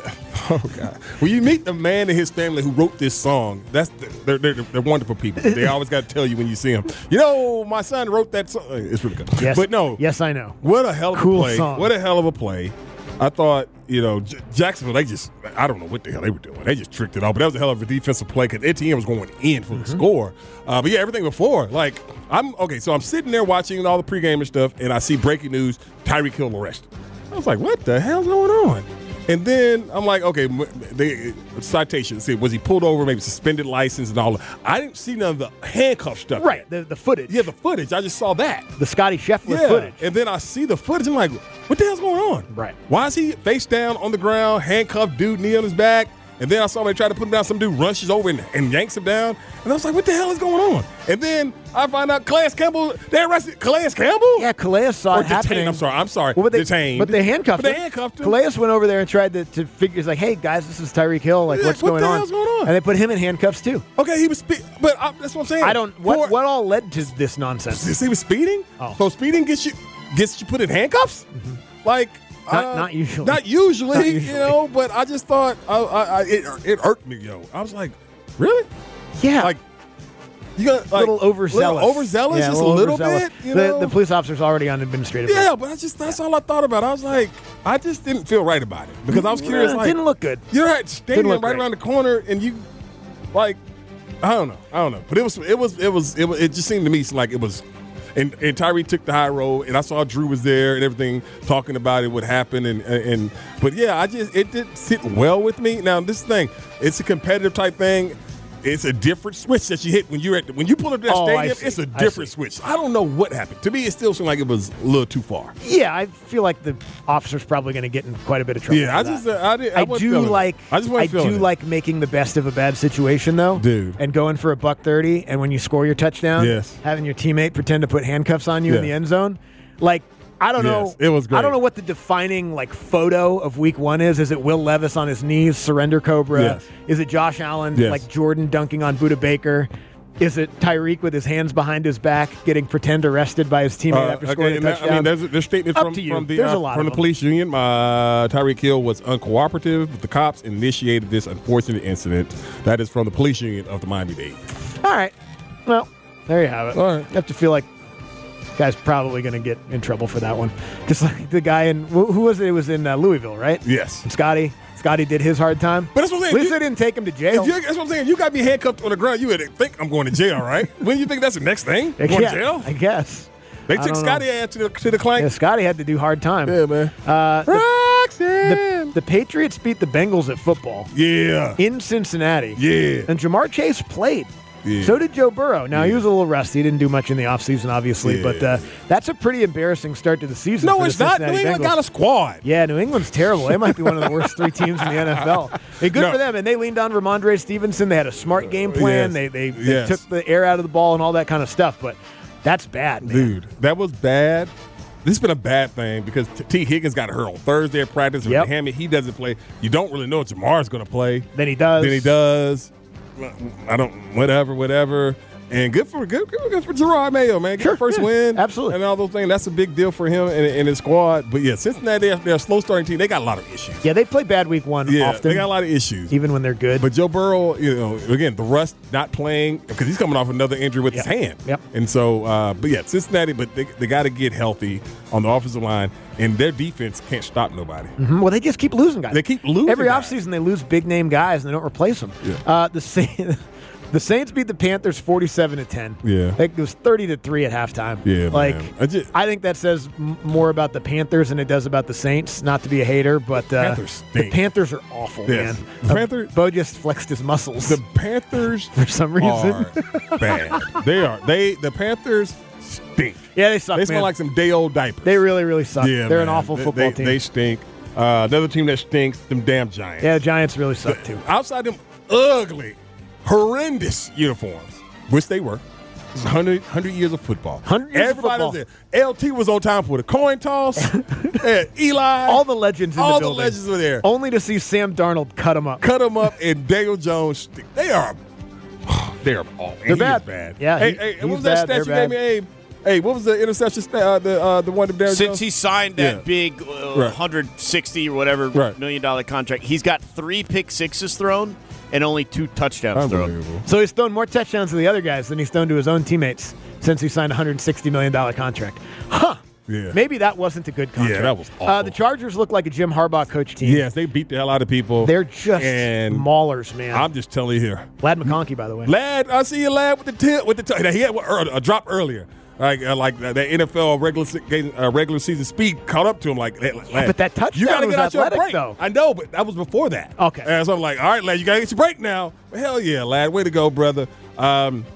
Oh God. When you meet the man and his family who wrote this song, that's they're, they're, they're wonderful people. They always got to tell you when you see them. You know, my son wrote that song. It's really good. Yes, But no. Yes, I know. What a hell of Cool a play. song. What a hell of a play. I thought, you know, J- Jacksonville, they just, I don't know what the hell they were doing. They just tricked it off. But that was a hell of a defensive play because Etienne was going in for the mm-hmm. score. Uh, but, yeah, everything before. Like, I'm, okay, so I'm sitting there watching all the pregame and stuff, and I see breaking news, Tyreek Hill arrested. I was like, what the hell's going on? And then I'm like, okay, they, citation. See, was he pulled over, maybe suspended license and all that? I didn't see none of the handcuff stuff. Right, the, the footage. Yeah, the footage. I just saw that. The Scotty Scheffler yeah. footage. And then I see the footage. I'm like, what the hell's going on? Right. Why is he face down on the ground, handcuffed, dude knee on his back? And then I saw him try to put him down. Some dude rushes over and, and yanks him down. And I was like, what the hell is going on? And then I find out Calais Campbell, they arrested Calais Campbell? Yeah, Calais saw or it detained, happening. I'm sorry, I'm sorry. Well, but they, detained. But they handcuffed but him. They handcuffed him. Calais went over there and tried to, to figure, he's like, hey, guys, this is Tyreek Hill. Like, yeah, what's what going, the on? hell's going on? And they put him in handcuffs, too. Okay, he was speeding. But I, that's what I'm saying. I don't, what, For, what all led to this nonsense? He was speeding? Oh. So speeding gets you, gets you put in handcuffs? Mm-hmm. Like, Not, uh, not usually. Not usually, Not usually. you know, but I just thought, I, I, I, it, it irked me, yo. I was like, really? Yeah. Like, you got like, a little overzealous. Little overzealous, yeah, just a a little, little bit, you the, know? the police officer's already on administrative Yeah, leave. but I just, that's all I thought about. I was like, I just didn't feel right about it because I was curious. Nah, like, didn't look good. You're at stadium right great. around the corner and you, like, I don't know. I don't know. But it was, it was, it was, it was, it just seemed to me like it was. And, and Tyree took the high road, and I saw Drew was there and everything, talking about it, what happened, and and but yeah, I just it didn't sit well with me. Now this thing, it's a competitive type thing. It's a different switch that you hit when you're at the, when you pull up that Oh, I stadium. see. It's a I different see. switch. I don't know what happened. To me, it still seemed like it was a little too far. Yeah, I feel like the officer's probably going to get in quite a bit of trouble. Yeah, for I that. just uh, I, did, I, I wasn't do feeling it. like I just wasn't I feeling do it. like making the best of a bad situation though, dude, and going for a buck thirty, and when you score your touchdown, yes. having your teammate pretend to put handcuffs on you Yeah. in the end zone, like. I don't Yes, know. it was great. I don't know what the defining like photo of week one is. Is it Will Levis on his knees, surrender cobra? Yes. Is it Josh Allen, Yes. like Jordan dunking on Budda Baker? Is it Tyreek with his hands behind his back getting pretend arrested by his teammate Uh, after scoring okay, a and that- touchdown? I mean, there's a, there's a statement Up from, to you. from the There's uh, a lot from of the them. police union. Uh, Tyreek Hill was uncooperative with the cops and initiated this unfortunate incident. That is from the police union of the Miami-Dade. All right. Well, there you have it. All right. You have to feel like the guy's probably going to get in trouble for that one. Just like the guy in, who who was it? It was in uh, Louisville, right? Yes. And Scotty. Scotty did his hard time. But that's what I'm saying. At least You- they didn't take him to jail. If you, that's what I'm saying. If you got me handcuffed on the ground, you would think I'm going to jail, right? When you think that's the next thing? I Going guess, to jail? I guess. They I took don't Scotty know. ass to the, to the clank. Yeah, Scotty had to do hard time. Yeah, man. Uh, the, Roxanne! the, the Patriots beat the Bengals at football. Yeah. In Cincinnati. Yeah. And Jamar Chase played. Yeah. So did Joe Burrow. Now, he Yeah. was a little rusty. He didn't do much in the offseason, obviously. Yeah. But uh, that's a pretty embarrassing start to the season. No, for the it's not. New Cincinnati England Bengals. got a squad. Yeah, New England's terrible. They might be one of the worst three teams in the N F L. Hey, good No. for them. And they leaned on Ramondre Stevenson. They had a smart game plan. Yes. They, they, they Yes. took the air out of the ball and all that kind of stuff. But that's bad, man. Dude, that was bad. This has been a bad thing because T. T. Higgins got hurt on Thursday at practice with Yep. the hammy. He doesn't play. You don't really know if Jamar's going to play. Then he does. Then he does. I don't. Whatever. Whatever. And good for good, good, good for Gerard Mayo, man. Get Sure, the first yeah, win, absolutely. and all those things. That's a big deal for him and, and his squad. But yeah, Cincinnati, they're, they're a slow starting team. They got a lot of issues. Yeah, they play bad week one Yeah, often. they got a lot of issues. Even when they're good. But Joe Burrow, you know, again, the rust not playing because he's coming off another injury with Yep. his hand. Yep. And so, uh, but yeah, Cincinnati, but they, they got to get healthy on the offensive line, and their defense can't stop nobody. Mhm. Well, they just keep losing guys. They keep losing Every guys. offseason, they lose big name guys and they don't replace them. Yeah. Uh, the Saints. The Saints beat the Panthers forty-seven to ten. Yeah. I think it was thirty to three at halftime. Yeah, like man. I just- I think that says m- more about the Panthers than it does about the Saints. Not to be a hater, but uh, Panthers the stink. Panthers are awful, Yes. man. The Uh, Panthers- Bo just flexed his muscles The Panthers for some reason. are bad. They are. They the Panthers stink. Yeah, they suck. They smell man. like some day old diapers. They really, really suck. Yeah, They're an man. awful They- football they, team. They stink. Uh, another team that stinks, them damn Giants. yeah, the Giants really suck too. Outside them ugly, horrendous uniforms, which they were. It's one hundred, one hundred years of football. one hundred years of Everybody football. was there. L T was on time for the coin toss. Yeah, Eli. All the legends in all the the building. legends were there. Only to see Sam Darnold cut him up. Cut them up, and Daniel Jones. stink. They are. They are all. They're bad. bad. Yeah, Hey, he- hey, he's what was that bad, stat you they're gave me, Abe? Hey, what was the interception stat? Uh, the uh, the one that Daniel Since Jones? he signed that Yeah. big uh, Right. one hundred sixty or whatever Right. million dollar contract, he's got three pick sixes thrown and only two touchdowns thrown. Unbelievable. So he's thrown more touchdowns to the other guys than he's thrown to his own teammates since he signed a one hundred sixty million dollars contract. Huh. Yeah. Maybe that wasn't a good contract. Yeah, that was awful. Uh, the Chargers look like a Jim Harbaugh coach team. Yes, they beat the hell out of people. They're just and maulers, man. I'm just telling you here. Lad McConkey, by the way. Lad, I see you, Lad, with the tip, with the t- he had a drop earlier. Like uh, like uh, that N F L regular se- uh, regular season speed caught up to him. Like, Lad, yeah, but that touchdown you gotta was get out athletic, your break. though. I know, but that was before that. Okay. And so I'm like, all right, Lad, you gotta get your break now. Well, hell yeah, Lad, way to go, brother. Um,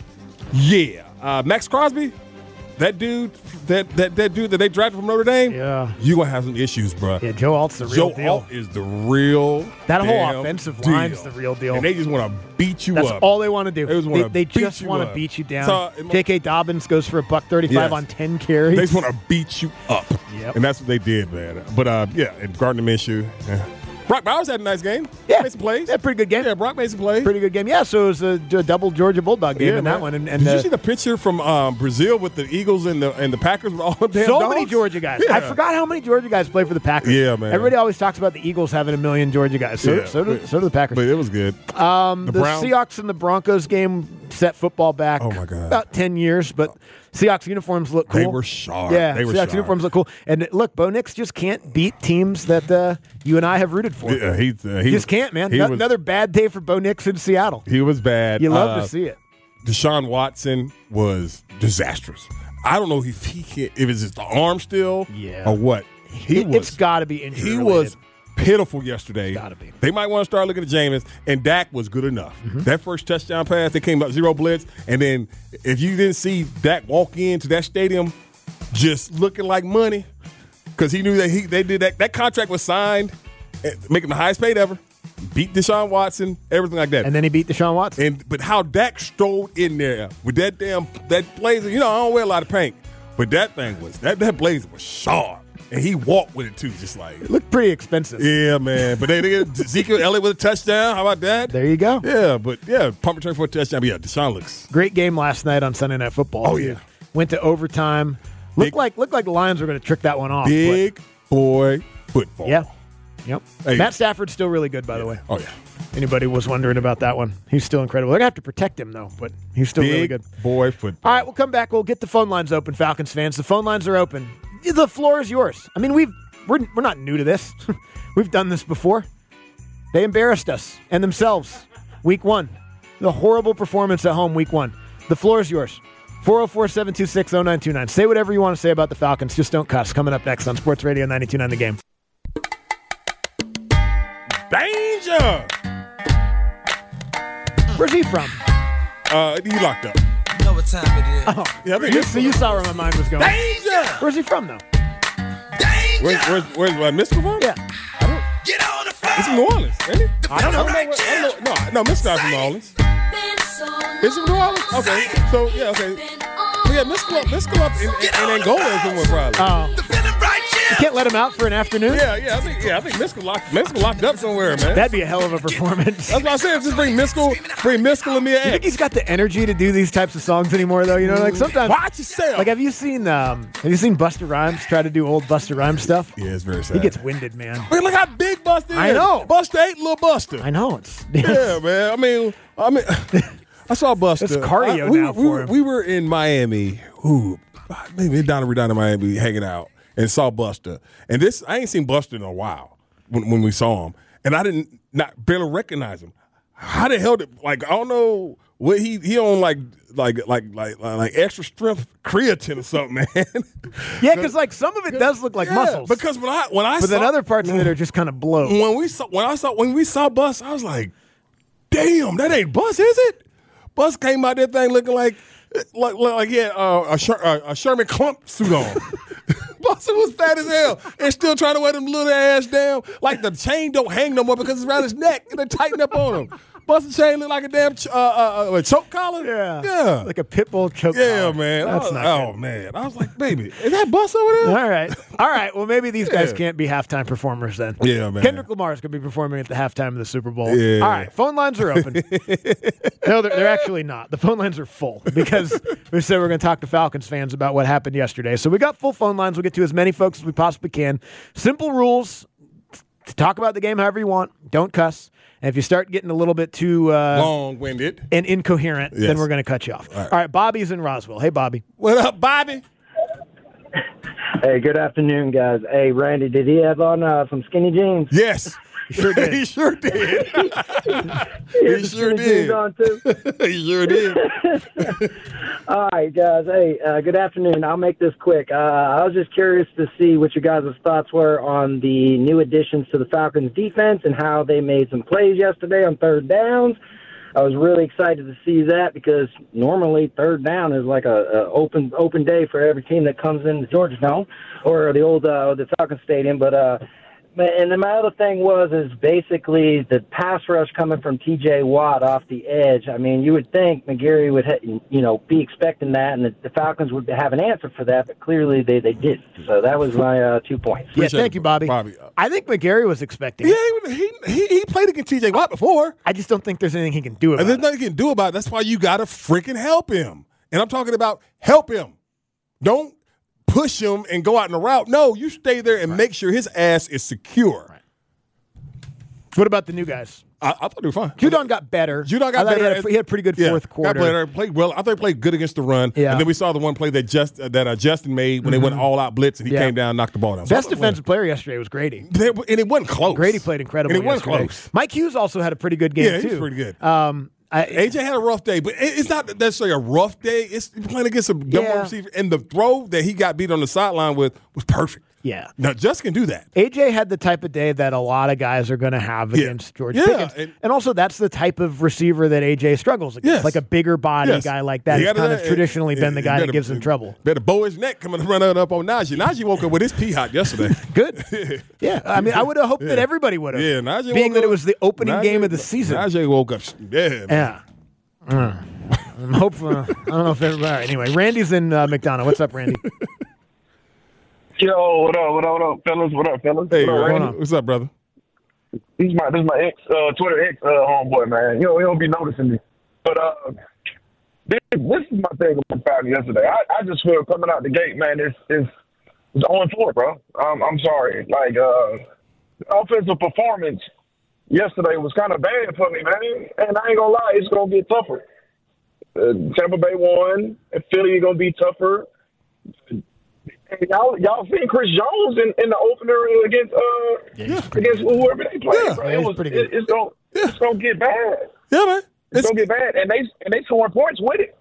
yeah, uh, Max Crosby. That dude, that, that that dude that they drafted from Notre Dame, yeah, you gonna have some issues, bro. Yeah, Joe Alt's the real Joe deal. Alt is the real. That whole damn offensive deal. line's the real deal, and they just want to beat you That's up. all they want to do. They just They, want they to just you want to up. beat you down. So, J K. Dobbins goes for a buck thirty-five Yes. on ten carries. They just want to beat you up, Yep. and that's what they did, man. But uh, yeah, and Gardner Minshew. Yeah. Brock Bowers had a nice game. Yeah, made some plays. Yeah, pretty good game. Yeah, Brock made some plays. Pretty good game. Yeah, so it was a, a double Georgia Bulldog game Yeah, in man. that one. And, and Did uh, you see the picture from um, Brazil with the Eagles and the and the Packers with all the damn so dogs? many Georgia guys. Yeah. I forgot how many Georgia guys play for the Packers. Yeah, man. Everybody always talks about the Eagles having a million Georgia guys. So, Yeah, so, do, but- so do the Packers. But it was good. Um, the The Browns- Seahawks and the Broncos game set football back Oh, my God. about ten years, but Seahawks uniforms look cool. They were sharp. Yeah, They were Seahawks sharp. uniforms look cool. And look, Bo Nix just can't beat teams that uh, you and I have rooted for. Yeah, he, uh, he just can't, man. he No- was- Another bad day for Bo Nix in Seattle. He was bad. You love Uh, to see it. Deshaun Watson was disastrous. I don't know if he can, if it's just the arm still Yeah. or what. He It- was. it's got to be injury He related. was pitiful yesterday. Gotta be. They might want to start looking at Jameis, and Dak was good enough. Mm-hmm. That first touchdown pass, they came up zero blitz, and then if you didn't see Dak walk into that stadium just looking like money, because he knew that he they did that. That contract was signed, eh, making the highest paid ever. Beat Deshaun Watson, everything like that. And then he beat Deshaun Watson. And but how Dak strode in there with that damn that blazer, you know, I don't wear a lot of paint, but that thing was that that blazer was sharp, and he walked with it too, just like It looked pretty expensive. yeah, man. But they, they get Ezekiel Elliott with a touchdown. How about that? There you go. Yeah, but yeah, pump return for a touchdown. But yeah, Deshaun looks Great game last night on Sunday Night Football. Oh, too. yeah. Went to overtime. Looked Big- like looked like the Lions were going to trick that one off. but- big boy football. Yeah. Yep. Hey. Matt Stafford's still really good, by the way. Oh yeah, Anybody was wondering about that one. He's still incredible. They're going to have to protect him, though, but he's still big really good. boy football. All right, we'll come back. We'll get the phone lines open, Falcons fans. The phone lines are open. The floor is yours. I mean, we've, we're, we're not new to this. We've done this before. They embarrassed us and themselves week one. The horrible performance at home week one. The floor is yours. four oh four, seven two six, oh nine two nine. Say whatever you want to say about the Falcons. Just don't cuss. Coming up next on Sports Radio ninety-two point nine The Game. Danger. Where's he from? Uh, he locked up. You know what time it is. Oh, Yeah, I think you, it's- so you saw where my mind was going. Danger! Where's he from, though? Danger! Where's where's where's uh, Mister from? Yeah. Get on the floor! It's from New Orleans, ain't it? I don't know. I don't know. I don't know. No, no, Mister not from New Orleans. Is it New Orleans? Okay, so yeah, okay. Well, yeah, Mister Mister up in, in, in Angola is somewhere probably. Oh. The feeling right You can't let him out for an afternoon? Yeah, yeah, I think yeah, I think Miskell locked Miskell locked up somewhere, man. That'd be a hell of a performance. That's what I said. Just bring Miskell, bring Miskell and me You an think X. he's got the energy to do these types of songs anymore, though? You know, like sometimes. Watch yourself. Like, have you seen um, have you seen Busta Rhymes try to do old Busta Rhymes stuff? Yeah, it's very sad. He gets winded, man. Wait, look how big Buster is. I know. Buster ain't little Buster. I know it's. Yeah, man. I mean, I mean, I saw Buster. It's cardio I, we, now we, for were, him. we were in Miami. Ooh, maybe down we down in Miami hanging out and saw Buster. And this, I ain't seen Buster in a while when, when we saw him, and I didn't not barely recognize him. How the hell did like I don't know what he he on like like like like like extra strength creatine or something, man. Yeah, because like some of it does look like Yeah, muscles, Because when I when I but saw, then other parts of it are just kind of blow. when we saw when I saw when we saw Bus, I was like, "Damn, that ain't Bus, is it?" Bus came out that thing looking like like like he had uh, a, Sher- uh, a Sherman Klump suit on. Buster was fat as hell and still trying to wear them little ass down. Like the chain don't hang no more because it's around his neck and they tighten up on him. Buster chain look like a damn ch- uh, uh, uh, a choke collar. Yeah, yeah, like a pit bull choke. yeah, collar. man. I That's was- not oh good. man, I was like, baby, is that Bus over there? All right, all right. Well, maybe these guys Yeah. can't be halftime performers then. Yeah, man. Kendrick Lamar is going to be performing at the halftime of the Super Bowl. Yeah. All right, phone lines are open. No, they're, they're actually not. The phone lines are full because we said we're going to talk to Falcons fans about what happened yesterday. So we got full phone lines. We'll get to as many folks as we possibly can. Simple rules to talk about the game however you want. Don't cuss. And if you start getting a little bit too uh, long-winded and incoherent, Yes. then we're going to cut you off. All right. All right, Bobby's in Roswell. Hey, Bobby. What up, Bobby? Hey, good afternoon, guys. Hey, Randy, did he have on uh, some skinny jeans? Yes. Sure did. he sure did. he he sure did. On too? he sure did. All right, guys. Hey, uh, good afternoon. I'll make this quick. Uh, I was just curious to see what your guys' thoughts were on the new additions to the Falcons defense and how they made some plays yesterday on third downs. I was really excited to see that because normally third down is like a, a open open day for every team that comes into Georgia Dome or the old uh, the Falcon Stadium. But uh, and then my other thing was is basically the pass rush coming from T J Watt off the edge. I mean, you would think McGarry would ha- you know be expecting that, and the, the Falcons would have an answer for that, but clearly they, they didn't. So that was my uh, two points. Yeah, thank you, Bobby. Bobby. I think McGarry was expecting Yeah, it. he, he he played against T J Watt before. I just don't think there's anything he can do about And there's it. nothing he can do about it. That's why you got to freaking help him. And I'm talking about help him. Don't push him and go out in the route. No, you stay there and right. make sure his ass is secure. Right. What about the new guys? I, I thought they were fine. Judon got better. Judon got better. He had, a, he had a pretty good yeah, fourth quarter. Got better, played well. I thought he played good against the run. Yeah. And then we saw the one play that just uh, that uh, Justin made when mm-hmm. they went all out blitz and he yeah. came down and knocked the ball down. Best so defensive player yesterday was Grady. They, and it wasn't close. Grady played incredible. And it wasn't yesterday. close. Mike Hughes also had a pretty good game yeah, too. Yeah, he was pretty good. Um, I, A J had a rough day, but it's not necessarily a rough day. It's playing against a number yeah. receiver, and the throw that he got beat on the sideline with was perfect. Yeah. Now, Just can do that. A J had the type of day that a lot of guys are going to have yeah. against George yeah. Pickens. And, and also, that's the type of receiver that A J struggles against. Yes. Like a bigger body yes. guy like that. He's kind of traditionally and, been the guy better, that gives him trouble. Better bow his neck coming running up on Najee. Najee woke up with his pee hot yesterday. Good. Yeah. I mean, I would have hoped yeah. that everybody would have. Yeah, Najee Being woke that up, it was the opening Najee, game of the season. Najee woke up. Yeah. Man. Yeah. Mm. I'm hopeful. I don't know if everybody. All right, anyway, Randy's in uh, McDonough. What's up, Randy? Yo, what up, what up, what up, fellas? What up, fellas? Hey, what up, Randy? What's up, brother? This is my this is my ex uh, Twitter ex uh, homeboy, man. You know he don't be noticing me, but uh, this, this is my thing about Falcons yesterday. I, I just feel coming out the gate, man. It's it's it's on four, bro. Um, I'm sorry, like uh, offensive performance yesterday was kind of bad for me, man. And I ain't gonna lie, it's gonna get tougher. Uh, Tampa Bay won, and Philly gonna be tougher. And y'all, y'all seen Chris Jones in, in the opener against uh yeah, against whoever they played. Yeah, bro. man, It was, pretty it, good. it's gonna Yeah. it's gonna get bad. Yeah, man. It's, It's gonna get bad, and they and they scoring points with it.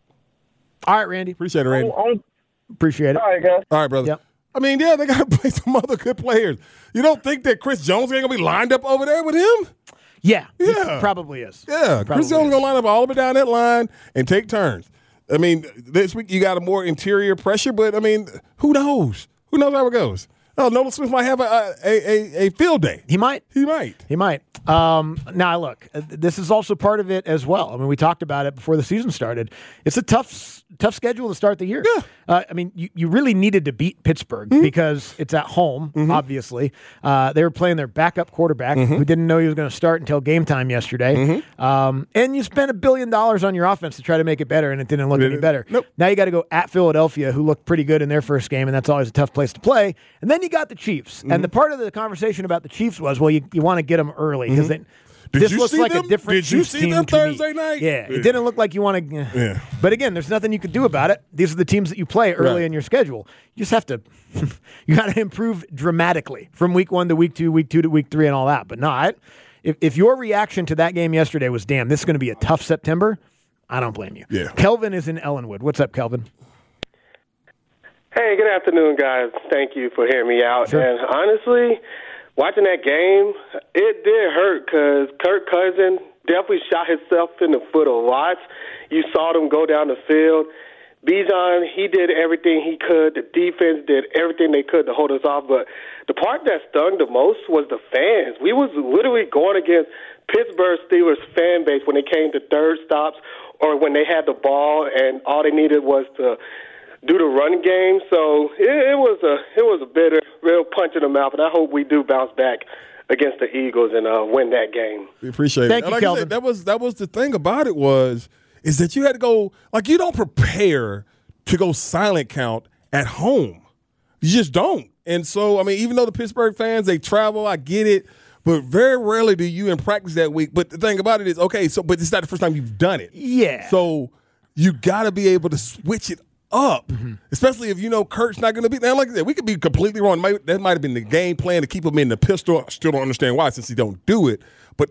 All right, Randy. Appreciate it, Randy. On, on, Appreciate it. all right, guys. All right, brother. Yep. I mean, yeah, they got to play some other good players. You don't think that Chris Jones ain't going to be lined up over there with him? Yeah. Yeah. He probably is. Yeah. Probably Chris Jones going to line up all the way down that line and take turns. I mean, this week you got a more interior pressure, but, I mean, who knows? Who knows how it goes? Oh, Nolan Smith might have a, a, a, a field day. He might. He might. He might. Um, now, look, uh, this is also part of it as well. I mean, we talked about it before the season started. It's a tough tough schedule to start the year. Yeah. Uh, I mean, you, you really needed to beat Pittsburgh mm-hmm. because it's at home, mm-hmm. obviously. Uh, they were playing their backup quarterback mm-hmm. who didn't know he was going to start until game time yesterday. Mm-hmm. Um, and you spent a billion dollars on your offense to try to make it better, and it didn't look it, any better. Nope. Now you got to go at Philadelphia, who looked pretty good in their first game, and that's always a tough place to play. And then you got the Chiefs. Mm-hmm. And the part of the conversation about the Chiefs was, well, you, you want to get them early because mm-hmm. This Did you looks see like them? a different Did you Chiefs see team them to me. Thursday night? Yeah, Yeah. it didn't look like you want to. Yeah. But again, there's nothing you can do about it. These are the teams that you play early Right. in your schedule. You just have to. You got to improve dramatically from week one to week two, week two to week three, and all that. But no, I, if if your reaction to that game yesterday was, "Damn, this is going to be a tough September," I don't blame you. Yeah. Kelvin is in Ellenwood. What's up, Kelvin? Hey, good afternoon, guys. Thank you for hearing me out. Sure. And honestly, watching that game, it did hurt because Kirk Cousins definitely shot himself in the foot a lot. You saw them go down the field. Bijan, he did everything he could. The defense did everything they could to hold us off. But the part that stung the most was the fans. We was literally going against Pittsburgh Steelers fan base when they came to third stops or when they had the ball and all they needed was to do the run game. So it, it was a it was a bitter, real punch in the mouth, and I hope we do bounce back against the Eagles and uh, win that game. We appreciate Thank it. you, Like I Kelvin. said, that was that was the thing about it was is that you had to go like you don't prepare to go silent count at home. You just don't. And so I mean, even though the Pittsburgh fans they travel, I get it. But very rarely do you in practice that week. But the thing about it is, okay, so but it's not the first time you've done it. Yeah. So you got to be able to switch it up, mm-hmm. especially if you know Kurt's not going to be there. Like that, we could be completely wrong. Might, that might have been the game plan to keep him in the pistol. I still don't understand why, since he don't do it. But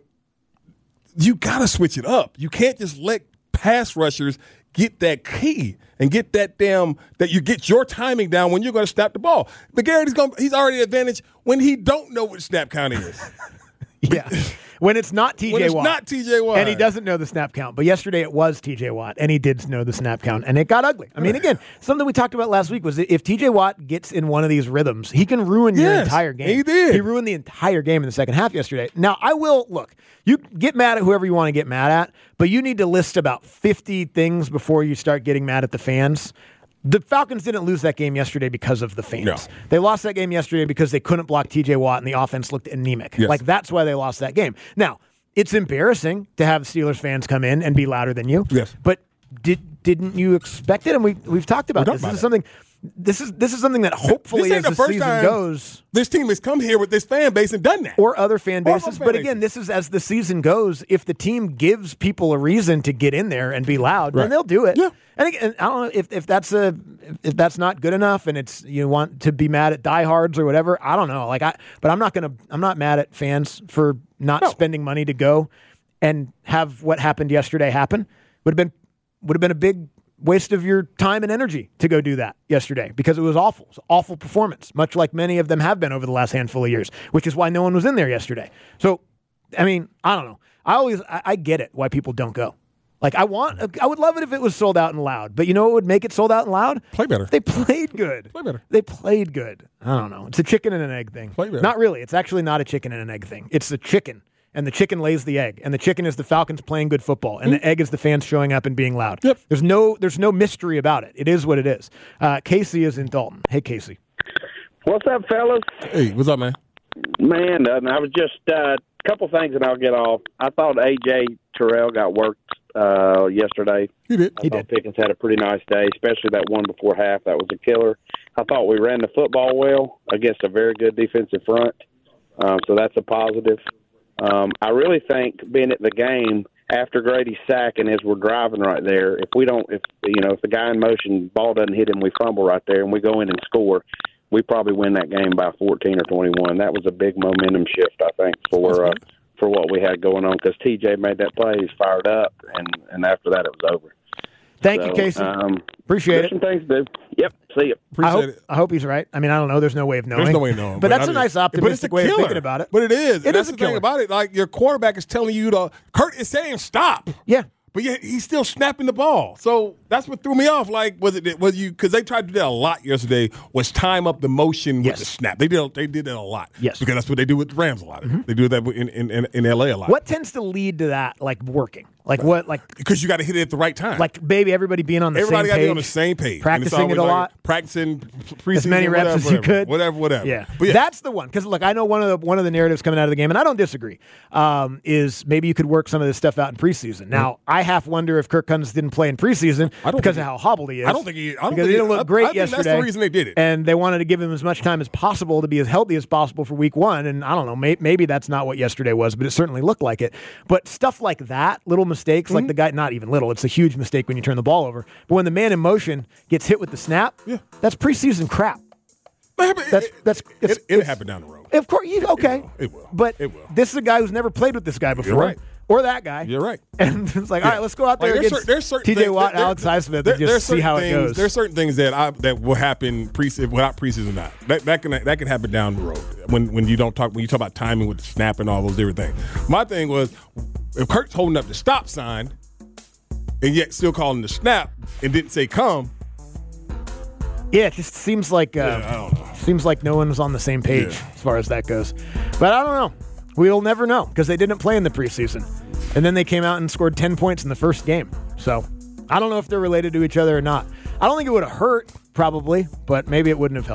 you got to switch it up. You can't just let pass rushers get that key and get that damn that you get your timing down when you're going to snap the ball. McGarry's going he's already advantage when he don't know what snap count is. Yeah. When it's not T J when it's Watt. not T J Watt. And he doesn't know the snap count. But yesterday it was T J Watt, and he did know the snap count, and it got ugly. I mean, again, something we talked about last week was that if T J Watt gets in one of these rhythms, he can ruin yes, your entire game. He did. He ruined the entire game in the second half yesterday. Now, I will, look, you get mad at whoever you want to get mad at, but you need to list about fifty things before you start getting mad at the fans. The Falcons didn't lose that game yesterday because of the fans. No. They lost that game yesterday because they couldn't block T J Watt and the offense looked anemic. Yes. Like, that's why they lost that game. Now, it's embarrassing to have Steelers fans come in and be louder than you. Yes. But did, didn't you expect it? And we, we've talked about we this. Talked this about is something... This is this is something that hopefully this ain't as the the first season time goes, this team has come here with this fan base and done that, or other fan Or bases. other fan but again, bases. this is as the season goes. If the team gives people a reason to get in there and be loud, Right. then they'll do it. Yeah. And again, I don't know if, if that's a if that's not good enough, and it's you want to be mad at diehards or whatever. I don't know. Like I, but I'm not gonna. I'm not mad at fans for not No. spending money to go and have what happened yesterday happen. Would have been would have been a big waste of your time and energy to go do that yesterday because it was awful. It was an awful performance, much like many of them have been over the last handful of years, which is why no one was in there yesterday. So, I mean, I don't know. I always, I, I get it why people don't go. Like, I want, I would love it if it was sold out and loud, but you know what would make it sold out and loud? Play better. They played good. Play better. They played good. I don't know. It's a chicken and an egg thing. Play better. Not really. It's actually not a chicken and an egg thing. It's the chicken. And the chicken lays the egg. And the chicken is the Falcons playing good football. And mm. the egg is the fans showing up and being loud. Yep. There's no there's no mystery about it. It is what it is. Uh, Casey is in Dalton. Hey, Casey. What's up, fellas? Hey, what's up, man? Man, uh, I was just a uh, couple things and I'll get off. I thought A J Terrell got worked uh, yesterday. He did. I he thought did. Pickens had a pretty nice day, especially that one before half. That was a killer. I thought we ran the football well against a very good defensive front. Um, so that's a positive. Um, I really think being at the game after Grady's sack and as we're driving right there, if we don't, if you know, if the guy in motion, ball doesn't hit him, we fumble right there and we go in and score, we probably win that game by fourteen or twenty-one. That was a big momentum shift, I think, for uh, for what we had going on because T J made that play, he's fired up, and, and after that it was over. Thank so, you, Casey. Um, Appreciate it. Some things to do. Yep. See you. I hope, it. I hope he's right. I mean, I don't know. There's no way of knowing. There's no way of knowing. But, that's I a just- nice optimistic but it's a way killer. of thinking about it. But it is. It And is that's a the thing killer. about it. Like, your quarterback is telling you to – Kurt is saying stop. Yeah. But yet he's still snapping the ball. So that's what threw me off. Like, was it was you because they tried to do that a lot yesterday, was time up the motion with Yes. the snap. They did they did that a lot. Yes. Because that's what they do with the Rams a lot. Mm-hmm. They do that in, in, in, in L A a lot. What tends to lead to that, like, working? Like, what, like, Because you got to hit it at the right time. like, baby, everybody being on the Everybody same got to page. be on the same page. And it's Practicing always it a like lot. Practicing preseason, As many reps whatever, as you whatever, could. Whatever, whatever. Yeah. But yeah. That's the one. Because, look, I know one of the one of the narratives coming out of the game, and I don't disagree, um, is maybe you could work some of this stuff out in preseason. Now, Mm-hmm. I half wonder if Kirk Cousins didn't play in preseason I don't because think of he- how hobbled he is. I don't think he- I don't because think he didn't he- look I- great I think yesterday. that's the reason they did it. And they wanted to give him as much time as possible to be as healthy as possible for week one. And I don't know, may, maybe that's not what yesterday was, but it certainly looked like it. But stuff like that, little mistakes, Mm-hmm. like the guy, not even little, it's a huge mistake when you turn the ball over. But when the man in motion gets hit with the snap, Yeah. that's preseason crap. That's that's it's, It, it's, it'll happen down the road. of course, you, okay. It will. But It will. this is a guy who's never played with this guy before. right. Or that guy. You're right. And it's like, all right, let's go out there Like, there's against cer- there's certain T J things- Watt, there- Alex Highsmith, there- and just there's see certain how things, it goes. There's certain things that I, that will happen pre without preseason. Not that that can that can happen down the road when when you don't talk when you talk about timing with the snap and all those different things. My thing was if Kurt's holding up the stop sign and yet still calling the snap and didn't say come. Yeah, it just seems like uh, Yeah, I don't know. seems like no one was on the same page Yeah. as far as that goes. But I don't know. We'll never know because they didn't play in the preseason. And then they came out and scored ten points in the first game. So I don't know if they're related to each other or not. I don't think it would have hurt, probably, but maybe it wouldn't have helped.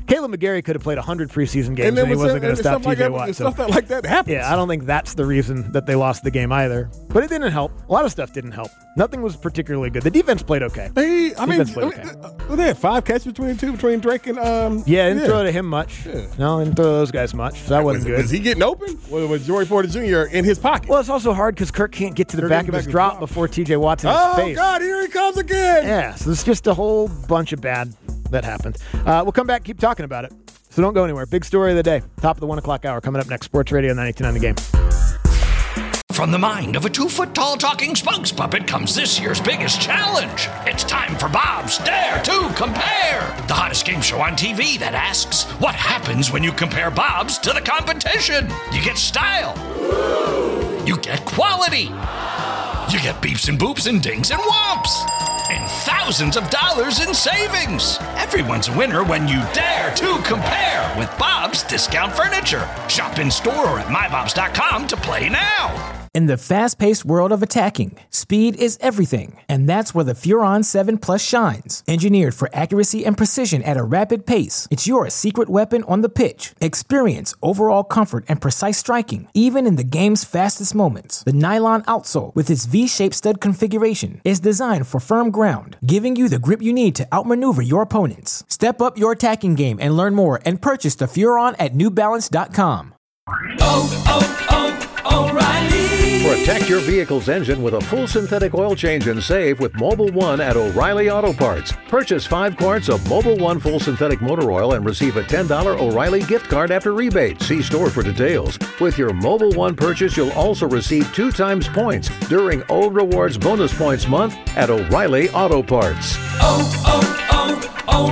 Caleb McGarry could have played one hundred preseason games and, and, and he wasn't and going to stop T J like Watt. That, so. Stuff that, like that happens. Yeah, I don't think that's the reason that they lost the game either. But it didn't help. A lot of stuff didn't help. Nothing was particularly good. The defense played okay. They, I mean, played okay. I mean, they had five catches between the two, between Drake and um. Yeah, didn't yeah. throw to him much. Yeah. No, didn't throw to those guys much. So that was, wasn't good. Was he getting open? Or was Joey Porter Junior in his pocket? Well, it's also hard because Kirk can't get to the Kirk back of back his drop, drop before T J Watt's in his oh, face. Oh, God, here he comes again. Yeah, so it's just a whole bunch of bad that happened. Uh, we'll come back, keep talking about it. So don't go anywhere. Big story of the day. Top of the one o'clock hour coming up next. Sports Radio ninety-two point nine The Game. From the mind of a two-foot-tall talking spokes puppet comes this year's biggest challenge. It's time for Bob's Dare to Compare, the hottest game show on T V that asks, what happens when you compare Bob's to the competition? You get style. You get quality. You get beeps and boops and dings and whomps. And thousands of dollars in savings. Everyone's a winner when you dare to compare with Bob's Discount Furniture. Shop in store or at my bobs dot com to play now. In the fast-paced world of attacking, speed is everything, and that's where the Furon seven Plus shines. Engineered for accuracy and precision at a rapid pace, it's your secret weapon on the pitch. Experience overall comfort and precise striking, even in the game's fastest moments. The nylon outsole, with its V-shaped stud configuration, is designed for firm ground, giving you the grip you need to outmaneuver your opponents. Step up your attacking game and learn more and purchase the Furon at new balance dot com. Oh, oh, oh, O'Reilly. Protect your vehicle's engine with a full synthetic oil change and save with Mobil one at O'Reilly Auto Parts. Purchase five quarts of Mobil one full synthetic motor oil and receive a ten dollars O'Reilly gift card after rebate. See store for details. With your Mobil one purchase, you'll also receive two times points during O Rewards Bonus Points Month at O'Reilly Auto Parts. Oh,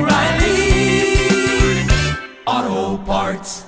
oh, oh, O'Reilly Auto Parts.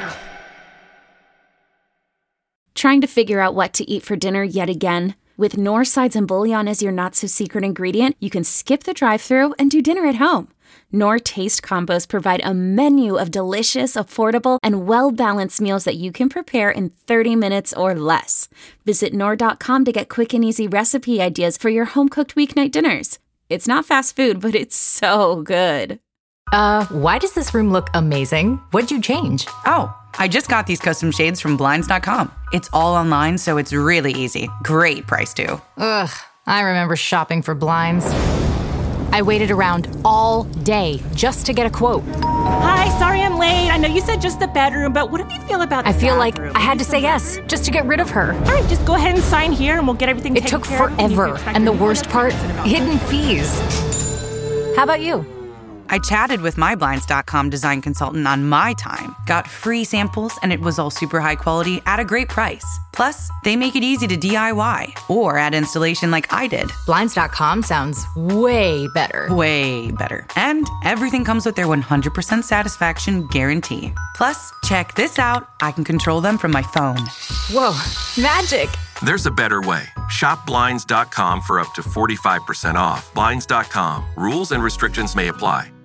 Trying to figure out what to eat for dinner yet again? With Knorr sides and bouillon as your not-so-secret ingredient, you can skip the drive-thru and do dinner at home. Knorr Taste Combos provide a menu of delicious, affordable, and well-balanced meals that you can prepare in thirty minutes or less. Visit Knorr dot com to get quick and easy recipe ideas for your home-cooked weeknight dinners. It's not fast food, but it's so good. Uh, why does this room look amazing? What'd you change? Oh, I just got these custom shades from Blinds dot com. It's all online, so it's really easy. Great price, too. Ugh, I remember shopping for blinds. I waited around all day just to get a quote. Hi, sorry I'm late. I know you said just the bedroom, but what do you feel about the I feel bathroom? like I had to say yes, just to get rid of her. All right, just go ahead and sign here and we'll get everything It taken took care of. forever, and the worst part, hidden fees. How about you? I chatted with my Blinds dot com design consultant on my time, got free samples, and it was all super high quality at a great price. Plus, they make it easy to D I Y or add installation like I did. Blinds dot com sounds way better. Way better. And everything comes with their one hundred percent satisfaction guarantee. Plus, check this out. I can control them from my phone. Whoa, magic. There's a better way. Shop Blinds dot com for up to forty-five percent off. Blinds dot com. Rules and restrictions may apply.